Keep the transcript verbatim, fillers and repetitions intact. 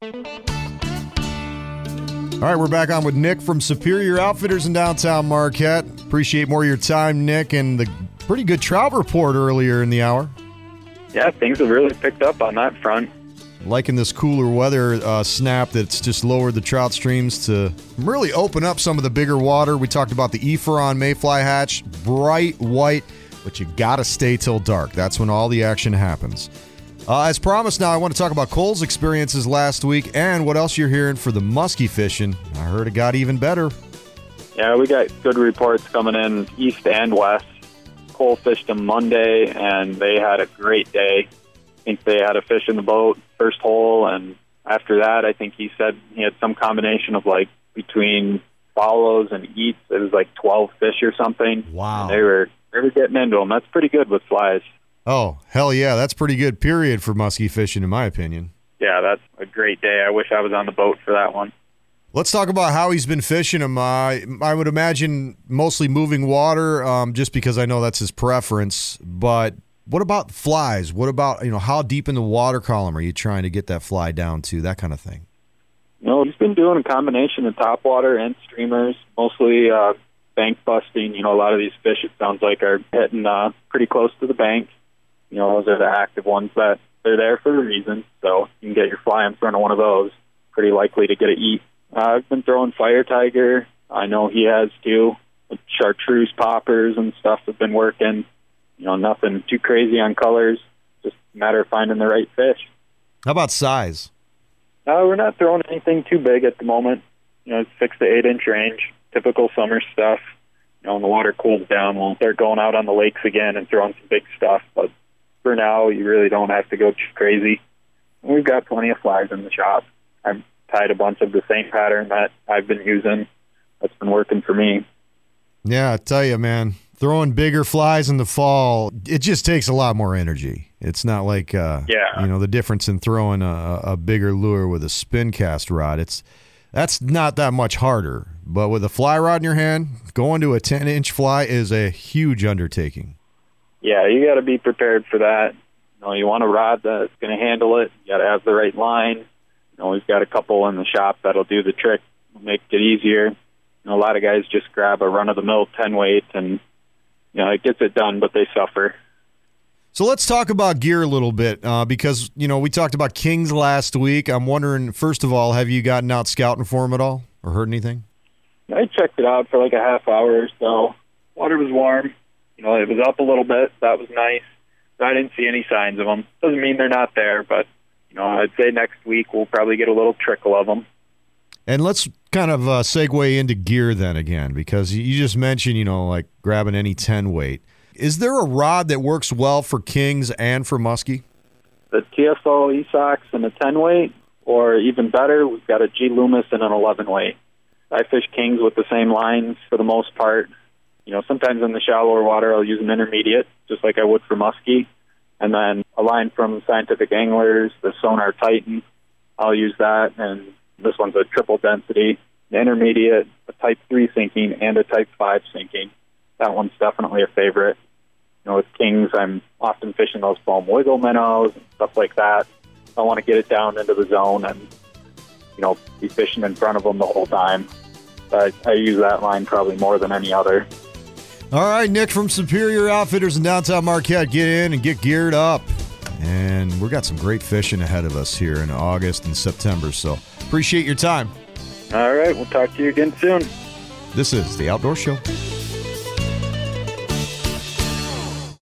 All right, we're back on with Nick from Superior Outfitters in downtown Marquette. Appreciate more of your time, Nick, and the pretty good trout report earlier in the hour. Yeah, things have really picked up on that front. Liking this cooler weather uh, snap that's just lowered the trout streams to really open up some of the bigger water. We talked about the Ephron Mayfly hatch, bright white, but you got to stay till dark. That's when all the action happens. Uh, as promised, now I want to talk about Cole's experiences last week and what else you're hearing for the muskie fishing. I heard it got even better. Yeah, we got good reports coming in east and west. Cole fished them Monday, and they had a great day. I think they had a fish in the boat, first hole, and after that, I think he said he had some combination of, like, between follows and eats. It was like twelve fish or something. Wow. And they were, they were getting into them. That's pretty good with flies. Oh, hell yeah. That's pretty good, period, for muskie fishing, in my opinion. Yeah, that's a great day. I wish I was on the boat for that one. Let's talk about how he's been fishing them. Uh, I would imagine mostly moving water, um, just because I know that's his preference. But what about flies? What about, you know, how deep in the water column are you trying to get that fly down to, that kind of thing? You know, he's been doing a combination of topwater and streamers, mostly uh, bank busting. You know, a lot of these fish, it sounds like, are hitting uh, pretty close to the bank. You know, those are the active ones that they're there for a reason. So you can get your fly in front of one of those. Pretty likely to get a eat. Uh, I've been throwing Fire Tiger. I know he has too. Chartreuse poppers and stuff have been working. You know, nothing too crazy on colors. Just a matter of finding the right fish. How about size? No, we're not throwing anything too big at the moment. You know, it's six to eight inch range. Typical summer stuff. You know, when the water cools down, we'll start going out on the lakes again and throwing some big stuff. But for now, you really don't have to go too crazy. We've got plenty of flies in the shop. I've tied a bunch of the same pattern that I've been using. That's been working for me. Yeah, I tell you, man, throwing bigger flies in the fall, it just takes a lot more energy. It's not like, uh, yeah. you know, the difference in throwing a, a bigger lure with a spin cast rod. It's that's not that much harder. But with a fly rod in your hand, going to a ten-inch fly is a huge undertaking. Yeah, you got to be prepared for that. You know, you want a rod that's going to handle it. You got to have the right line. You know, we've got a couple in the shop that'll do the trick, make it easier. You know, a lot of guys just grab a run-of-the-mill ten weight, and you know it gets it done, but they suffer. So let's talk about gear a little bit, uh, because you know we talked about Kings last week. I'm wondering, first of all, have you gotten out scouting for them at all, or heard anything? I checked it out for like a half hour or so. Water was warm. You know, it was up a little bit. That was nice. But I didn't see any signs of them. Doesn't mean they're not there, but, you know, I'd say next week we'll probably get a little trickle of them. And let's kind of uh, segue into gear then again, because you just mentioned, you know, like grabbing any ten weight. Is there a rod that works well for Kings and for muskie? The T S O E-Sox and a ten weight, or even better, we've got a G Loomis and an eleven weight. I fish Kings with the same lines for the most part. You know, sometimes in the shallower water, I'll use an intermediate, just like I would for muskie. And then a line from Scientific Anglers, the Sonar Titan, I'll use that. And this one's a triple density, an intermediate, a type three sinking, and a type five sinking. That one's definitely a favorite. You know, with Kings, I'm often fishing those foam wiggle minnows and stuff like that. I want to get it down into the zone and, you know, be fishing in front of them the whole time. I, I use that line probably more than any other. All right, Nick from Superior Outfitters in downtown Marquette, get in and get geared up. And we've got some great fishing ahead of us here in August and September, so appreciate your time. All right, we'll talk to you again soon. This is The Outdoor Show.